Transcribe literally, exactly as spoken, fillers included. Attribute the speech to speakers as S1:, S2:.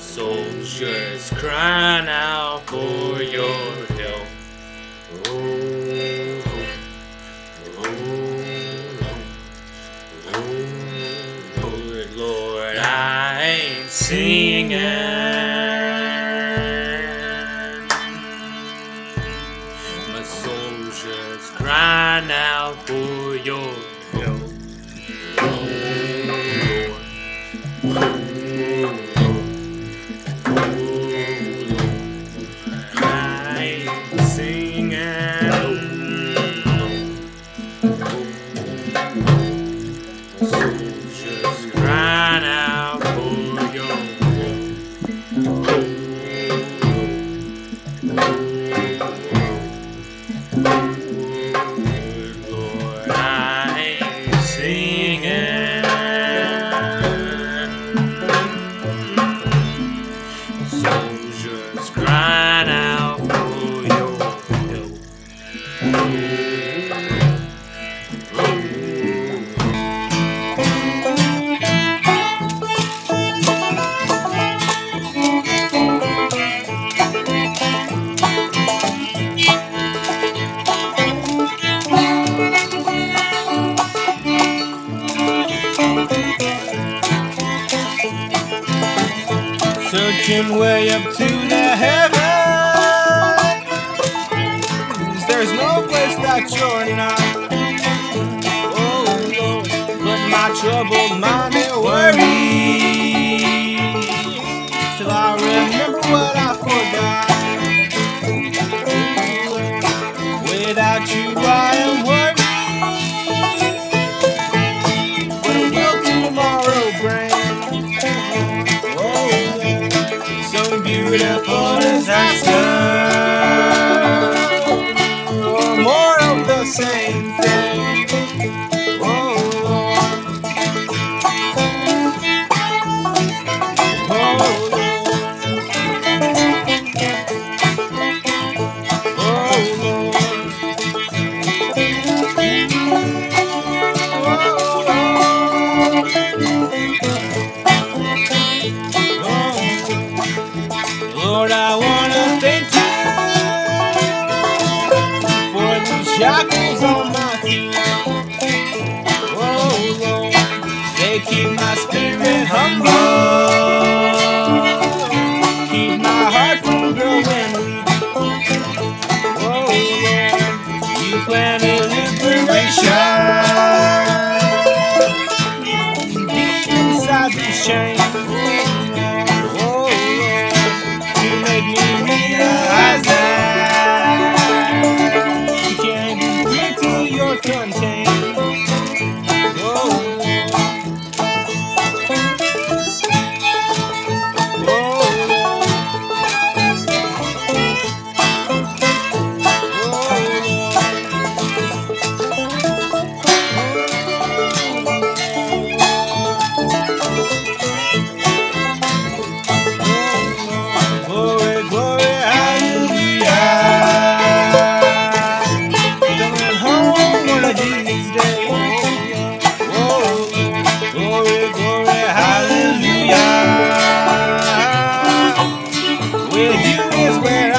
S1: Soldiers crying out for your help. Oh, oh, oh, oh, Lord, I ain't singing. My soldiers crying out for your help. Oh, Lord. Soldiers crying out for your help. Lord, I ain't singing. Soldiers crying out for your help.
S2: Searching way up to the heavens, there's no place that you're not. Oh Lord, but my troubled mind it worries till I remember what I forgot. Without you I am worried. What will tomorrow bring? Beautiful disaster, or more of the same thing. Oh Lord, oh Lord, oh Lord, Lord, I wanna thank you for these shackles on my feet. Oh Lord, they keep my spirit humble, keep my heart from growing weak. Oh Lord, you planted liberation deep inside these chains. Make me realize that you can't be free till you're contained. Oh, with you is where